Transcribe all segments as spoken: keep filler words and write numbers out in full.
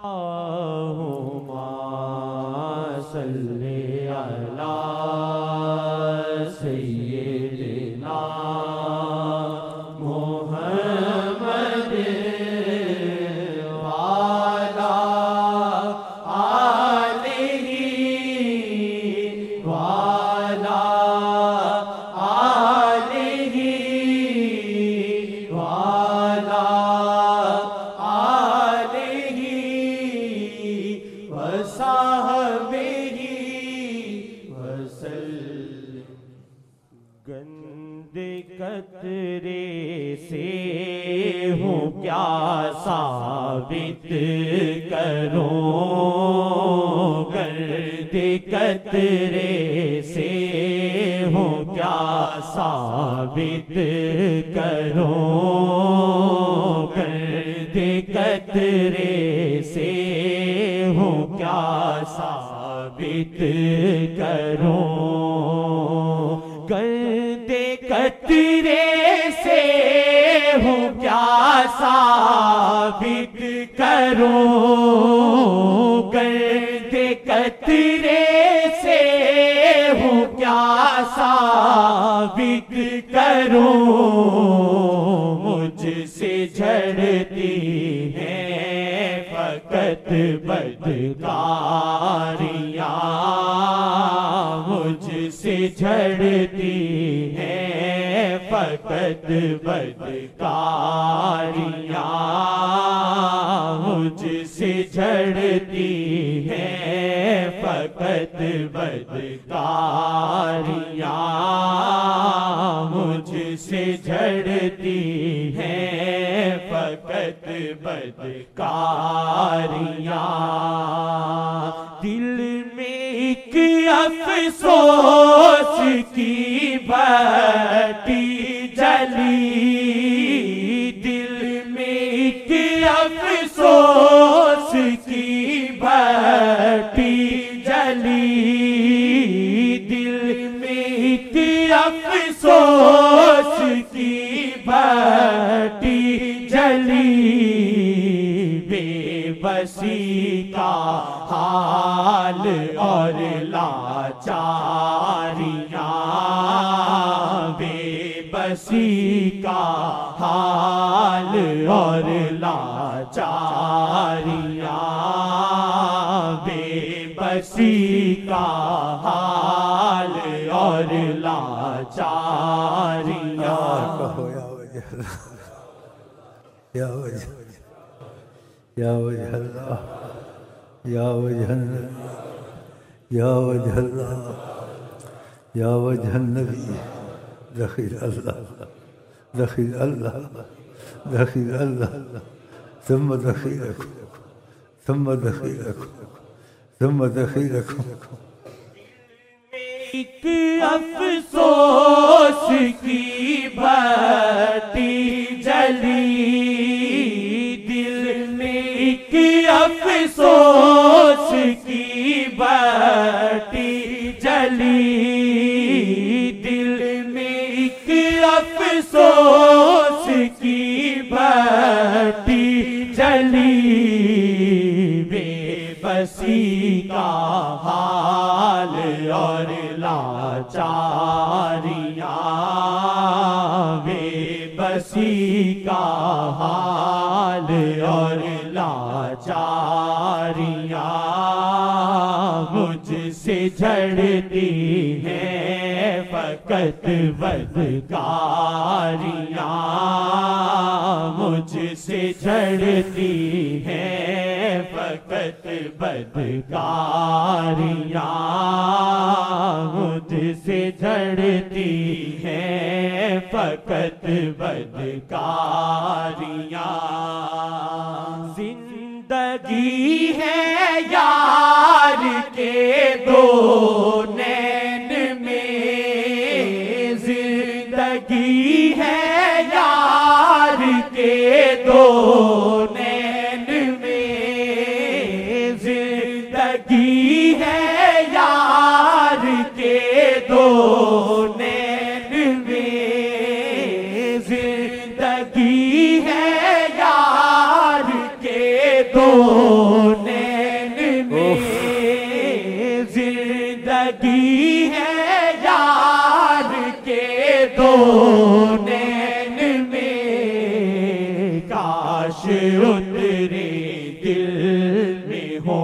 صلی علی سیدنا محمد وعلی آلہ وعلی آلہ وعلی آلہ وصحبہ وسلم۔ گندے قطرے سے ہوں کیا ثابت کروں، گندے قطرے سے ہوں کیا ثابت کروں، گندے قطرے سے ہوں کیا ثابت کروں، گندے قطرے سے ہوں کیا ثابت کروں، گندے قطرے سے ہوں کیا ثابت کروں، مجھ سے جھڑتی ہیں فقط بدکاریاں، مجھ سے جھڑتی ہیں فقط بدکاریاں، مجھ سے جھڑتی ہیں فقط بدکاریاں، مجھ سے جھڑتی ہیں فقط بدکاریاں، دل میں ایک افسوس کی بتی جلی، دل میں ایک افسوس کی بتی جلی، دل میں ایک افسوس کی بتی جلی، بے بسی کا حال اور لاچاریاں، بے بسی کا حال اور لاچاریاں، بے بسی کا حال اور لاچاریاں۔ یا وجہ یا وجہ اللہ، یا وجہ النبی، یا وجہ اللہ، یا وجہ النبی، دخل اللہ دخل اللہ دخل اللہ ثم دخلکم ثم دخلکم ثم دخلکم۔ ایک افسوس کی بتی جلی، دل میں ایک افسوس کی بتی جلی، دل میں ایک افسوس کی بتی جلی، بے بسی کا حال اور لاچاریاں، بے بسی کا حال اور لاچاریاں، مجھ سے جھڑتی ہیں فقط بدکاریاں، مجھ سے جھڑتی ہیں فقط بدکاریاں، مجھ سے جھڑتی ہیں فقط بدکاریاں، زندگی ہے یار کے دو نین میں، زندگی ہے یار کے دو نین میں، زندگی ہے یار کے دو نین میں، زندگی ہے یار کے دو دل میں ہو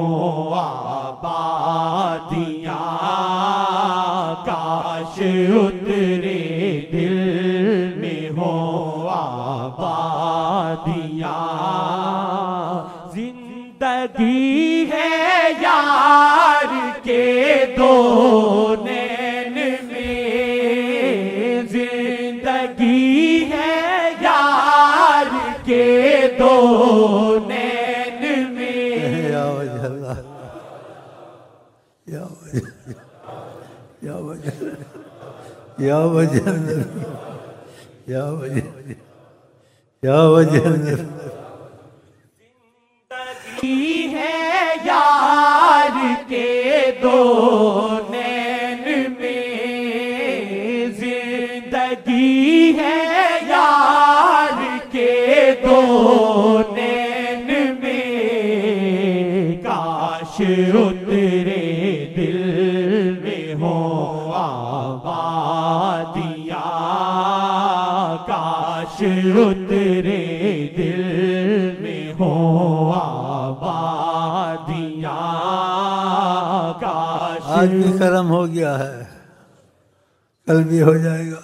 آبادیاں کاش اترے دل میں ہو آبادیاں زندگی ہے یار کے دو نین میں زندگی ہے یار کے دو نین میں یا وجہ اللہ یا وجہ یا وجہ یا وجہ یا وجہ یا وجہ زندگی ہے یار کے دو نین میں زندگی ہے یار کے دو نین میں کاش اترے دل میں ہو آبادیاں کاش اترے دل میں ہو آبادیاں کاش آج بھی کرم ہو گیا ہے کل بھی ہو جائے گا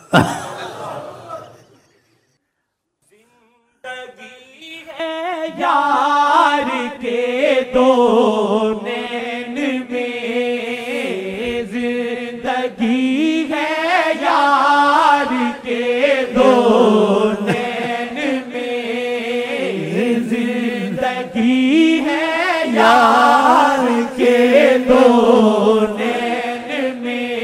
زندگی ہے یار کے دو نین میں زندگی ہے یار کے دو نین میں زندگی ہے یار کے دو نین میں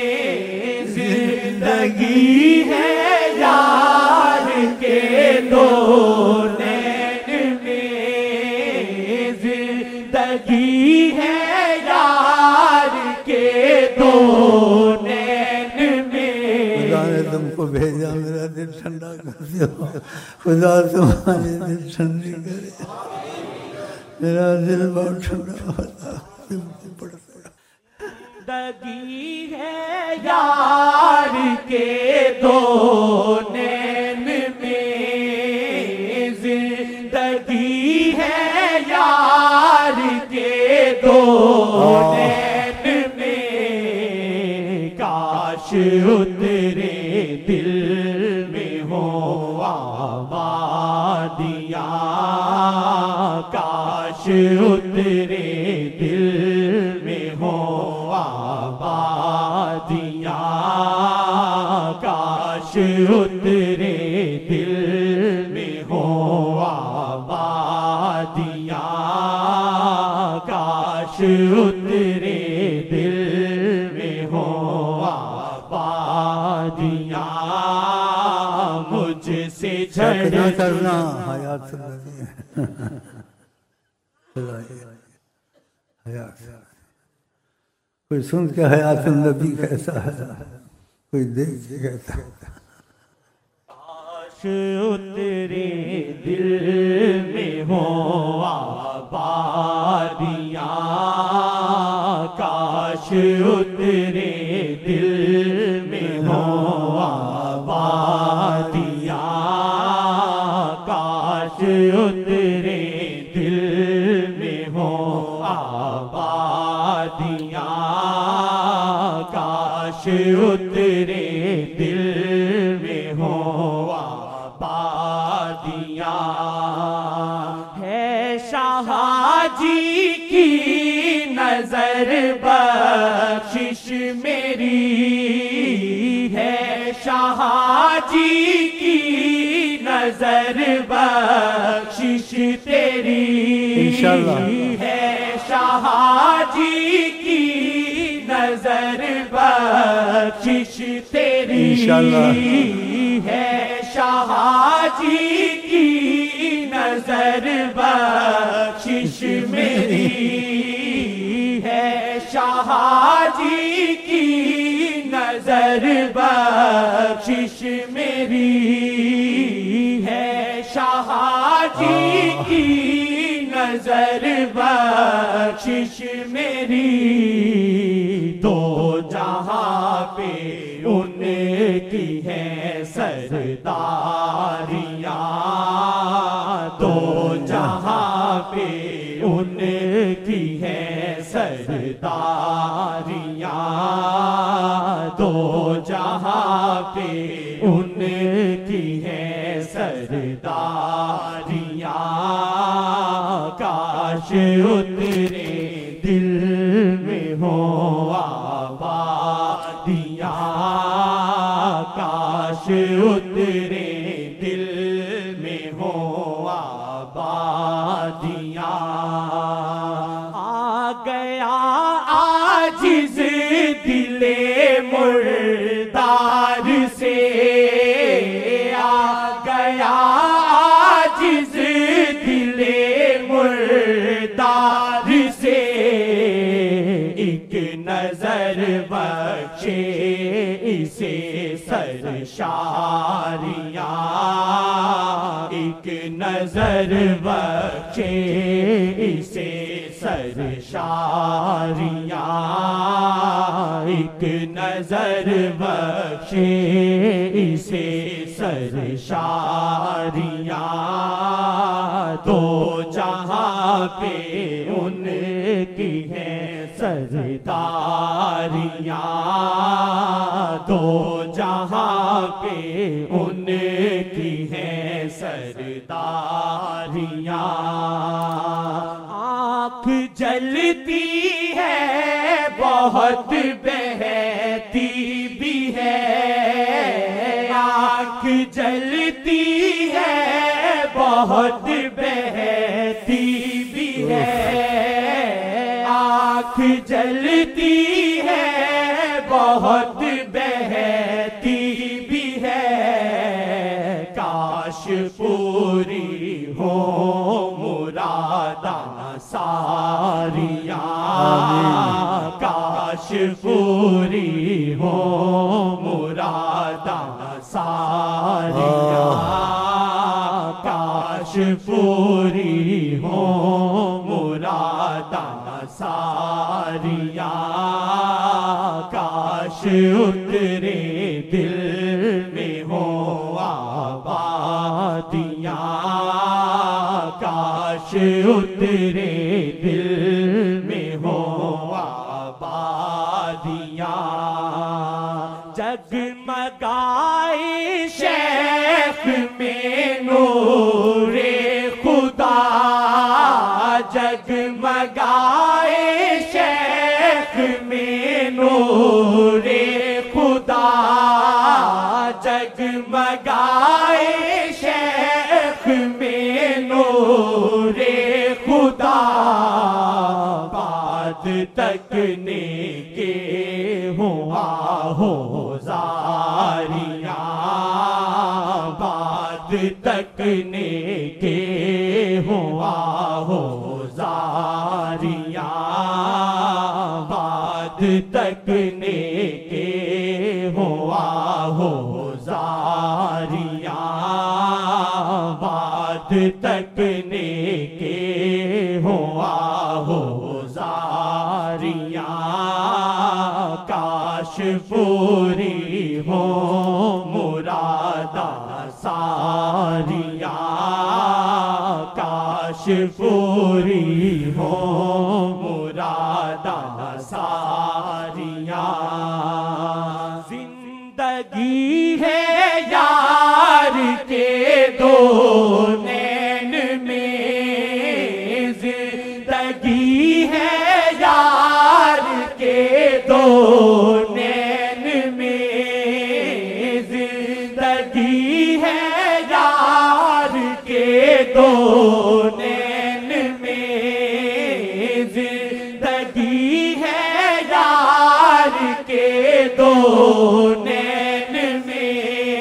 زندگی ہے یار کے دو نین میں زندگی ہے یار کے دو نین میں خدا نے تم کو بھیجا میرا دل ٹھنڈا کر دیا خدا تمہارے دل ٹھنڈی کرے میرا دل بہت ٹھنڈا ہوتا زندگی ہے یار کے دو نین میں زندگی ہے یار کے دو نین میں کاش اترے دل میں ہو آبادیاں کاش اترے دل میں ہو آبادیاں کاش اترے دل میں ہو آبادیاں کاش اترے دل میں ہو آبادیاں مجھ سے جھڑ نہ کرنا حیات زندگی حیات کوئی سن کے حیات النبی کیسا ہے کوئی دیکھ کے کہتا ہے کاش اترے دل میں ہو آبادیاں کاش اترے دل میں ہو آبادیاں کاش اترے دل میں ہو آبادیاں کاش اترے دل میں ہو آبادیاں ہے شاہ جی کی نظر بخشش میری ہے شاہ جی کی نظر بخشش تیری انشاءاللہ ہے شاہ جی کی نظر بخشش تیری انشاءاللہ ہے شاہ جی کی نظر بخشش میری ہے شاہ جی کی نظر بخشش میری ہے شاہ جی کی نظر بخشش میری دو جہاں پہ ان کی ہے سرداریاں دو جہاں پہ ان کی ہیں سرداریاں، دو جہاں پہ ان کی ہیں سرداریاں، کاش اترے دل میں ہو آبادیاں، کاش اترے دل میں ہو آبادیاں۔ آ گیا عاجز دل مردار سے، آ گیا عاجز دل مردار سے، ایک نظر بخشے اسے سرشاریاں، ایک نظر بخشے اسے سرشاریاں، ایک نظر بخشے اسے سرشاریاں، دو جہاں پہ ان کی ہیں سرداریاں، دو جہاں پہ ان کی ہیں سرداریاں۔ آنکھ جلتی ہے بہت بہتی بھی ہے، آنکھ جلتی ہے بہت بہتی بھی ہے، آنکھ جلتی ہے بہت بہتی بھی ہے، کاش پوری ہو مراداں ساریاں، کاش پوری ہو مراداں ساریاں، کاش پوری ہو مراداں ساریاں، کاش اترے دل میں ہو آبادیاں، کاش اترے دل میں ہو آبادیاں۔ جگمگائے شیخ میں نور خدا، جگمگائے شیخ میں نور خدا، جگمگائے شیخ میں نور خدا، بات تکنے کے ہوا ہو زاریاں، بات تکنے کے ہوا ہو زاریاں، بات تکنے کے ہوا ہو زاریاں، بات تکنے کے ہوا ہو زاریاں، کاش پوری ہو مراداں ساریاں، کاش پوری ہو مراداں ساریاں۔ زندگی ہے یار کے دو نین میں، زندگی ہے یار کے دو نین میں، زندگی ہے یار کے دو نین میں، زندگی ہے یار کے دو نین میں،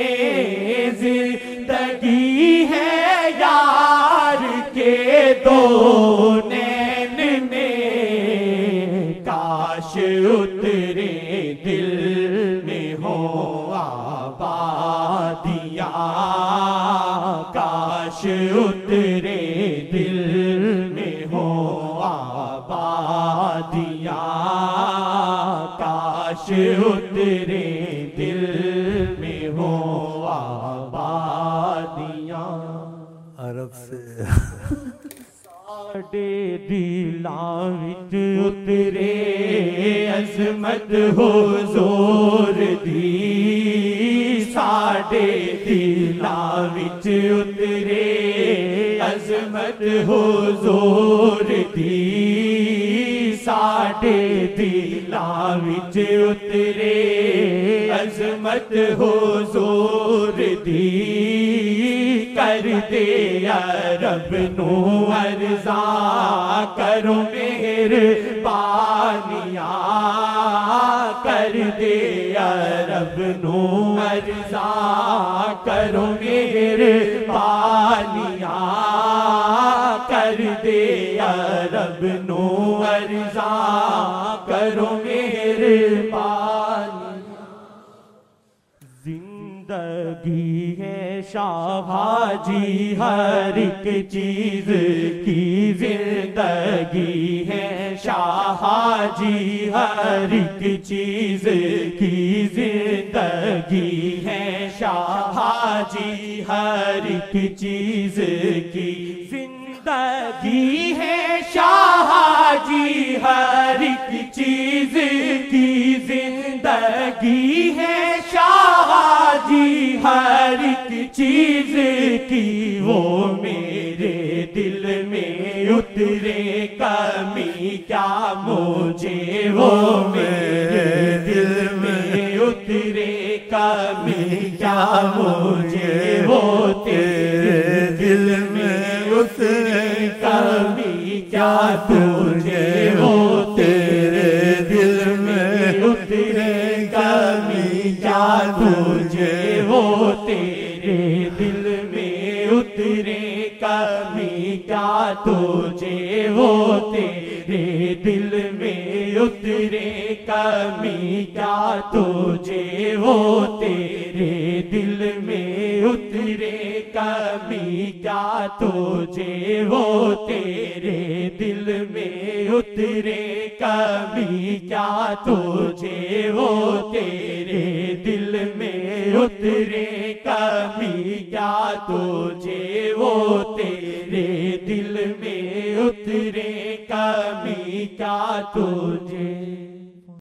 زندگی ہے یار کے دو نین میں، کاش اترے دل میں ہو آبادیاں، کاش اترے دل میں ہو آبادیاں، کاش اترے دل میں ہو آبادیاں۔ عرب سے साडे दिलां विच उतरे अज़मत हुज़ूर दी, साडे दिलां विच उतरे अज़मत हुज़ूर दी, साडे दिलां विच उतरे अज़मत हुज़ूर दी। कर दे रब नू अर्ज़ा करो मेहरबानिया, कर दे रब नू अर्ज़ा करो मेहरबानिया, कर दे रब नू अर्ज़ा करो मेहरबानिया। जिंदगी है शाहबाजी हर एक चीज की, जिंदगी है शाहबाजी हर एक चीज की, जिंदगी है शाहबाजी हर एक चीज की, जिंदगी है शाहबाजी हर एक चीज की, जिंदगी है शाहबाजी हर एक चीज की। वो मेरे दिल में उतरे कमी क्या मुझे, वो मेरे दिल में उतरे कमी क्या मुझे, वो तेरे दिल में उतरे कमी क्या तुझे, वो तेरे दिल में उतरे कमी क्या तुझे, वो तेरे दिल में उतरे कमी क्या तुझे, वो तेरे दिल में उतरे कमी क्या तुझे, वो तेरे दिल में उतरे कमी क्या तुझे, वो तेरे दिल में उतरे कमी क्या तुझे, वो तेरे दिल में उतरे कमी क्या तुझे, वो तेरे दिल में उतरे कमी क्या तुझे।